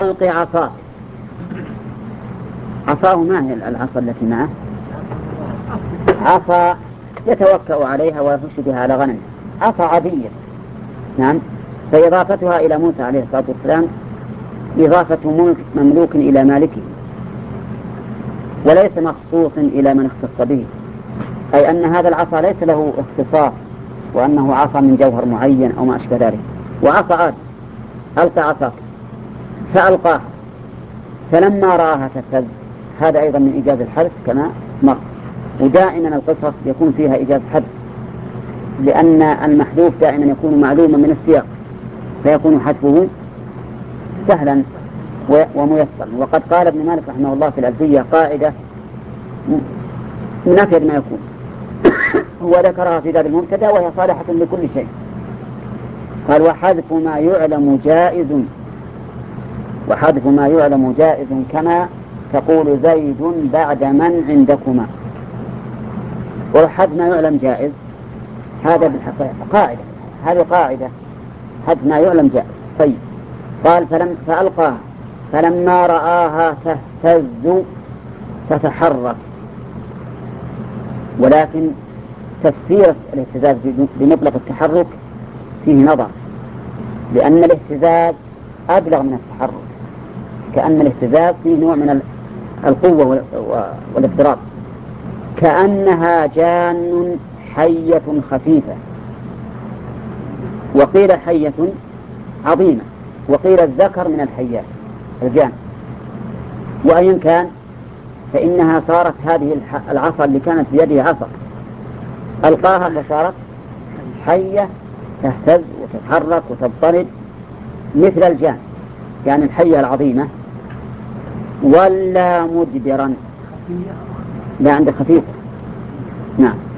ألق عصاك. عصاه ما هي العصا التي معه؟ عصا يتوكأ عليها ويهش بها على غنمه، عصا عادية. نعم. فإضافتها إلى موسى عليه الصلاة والسلام إضافة ملك مملوك إلى مالكه، وليس مخصوص إلى من اختص به، أي أن هذا العصا ليس له اختصاص وأنه عصا من جوهر معين أو ما أشبه ذلك. وعصا عاد ألقى عصاك فألقاها فلما رآها تهتز، هذا أيضا من إيجاز الحذف كما مر. ودائما القصص يكون فيها إيجاز حذف، لأن المحذوف دائما يكون معلوما من السياق فيكون حذفه سهلا وميسرا. وقد قال ابن مالك رحمه الله في الألفية قاعدة من أفيد ما يكون هو ذكرها في باب المبتدأ وهي صالحة لكل شيء. قال وحذف ما يعلم جائز، وحذف ما يعلم جائز كما تقول زيد بعد من عندكما. وحذف ما يعلم جائز هذا بالحقيقة قاعدة، هذه قاعدة، حذف ما يعلم جائز. طيب قال فألقاها فلما رآها تهتز تتحرك، ولكن تفسير الاهتزاز بمطلق التحرك فيه نظر، لأن الاهتزاز أبلغ من التحرك، كأن الاهتزاز فيه نوع من القوة والاضطراب، كأنها جان حية خفيفة، وقيل حية عظيمة، وقيل الذكر من الحيات الجان. وأيا كان فإنها صارت هذه العصا اللي كانت بيده عصا ألقاها فصارت حية تهتز وتتحرك وتضطرب مثل الجان، يعني الحية العظيمة. ولا مدبرا، لا عند خفيفة. نعم.